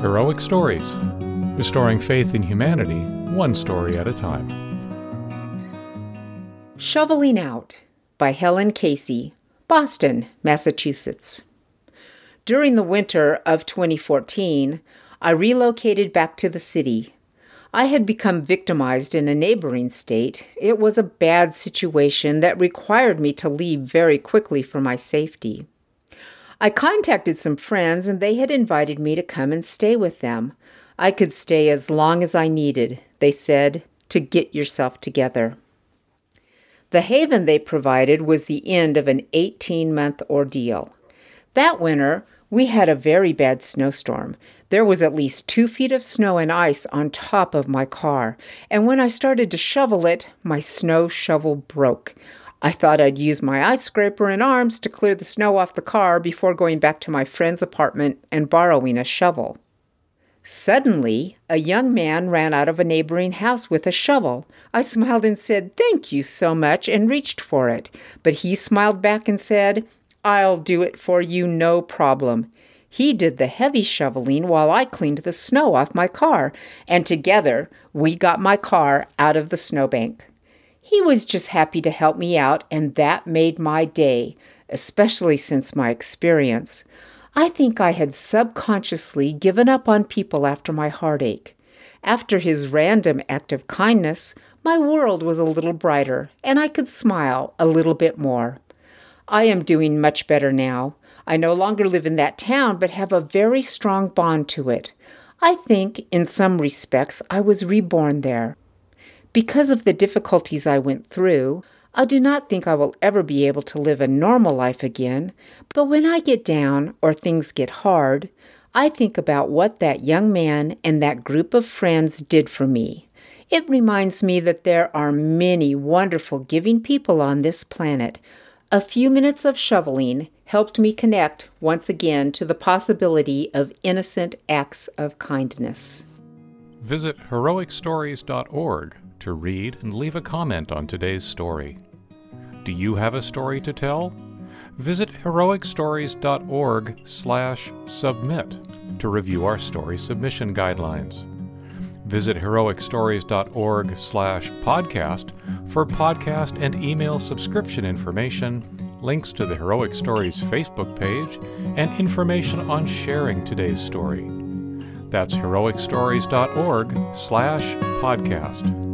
Heroic Stories, restoring faith in humanity, one story at a time. Shoveling Out by Helen Casey, Boston, Massachusetts. During the winter of 2014, I relocated back to the city. I had become victimized in a neighboring state. It was a bad situation that required me to leave very quickly for my safety. I contacted some friends and they had invited me to come and stay with them. I could stay as long as I needed, they said, to get yourself together. The haven they provided was the end of an 18-month ordeal. That winter, we had a very bad snowstorm. There was at least 2 feet of snow and ice on top of my car, and when I started to shovel it, my snow shovel broke. I thought I'd use my ice scraper and arms to clear the snow off the car before going back to my friend's apartment and borrowing a shovel. Suddenly, a young man ran out of a neighboring house with a shovel. I smiled and said, "Thank you so much," and reached for it. But he smiled back and said, "I'll do it for you, no problem." He did the heavy shoveling while I cleaned the snow off my car, and together we got my car out of the snowbank. He was just happy to help me out, and that made my day, especially since my experience. I think I had subconsciously given up on people after my heartache. After his random act of kindness, my world was a little brighter, and I could smile a little bit more. I am doing much better now. I no longer live in that town, but have a very strong bond to it. I think, in some respects, I was reborn there. Because of the difficulties I went through, I do not think I will ever be able to live a normal life again, but when I get down or things get hard, I think about what that young man and that group of friends did for me. It reminds me that there are many wonderful giving people on this planet. A few minutes of shoveling helped me connect once again to the possibility of innocent acts of kindness. Visit heroicstories.org to read and leave a comment on today's story. Do you have a story to tell? Visit heroicstories.org/submit to review our story submission guidelines. Visit heroicstories.org/podcast for podcast and email subscription information, links to the Heroic Stories Facebook page, and information on sharing today's story. That's heroicstories.org/podcast.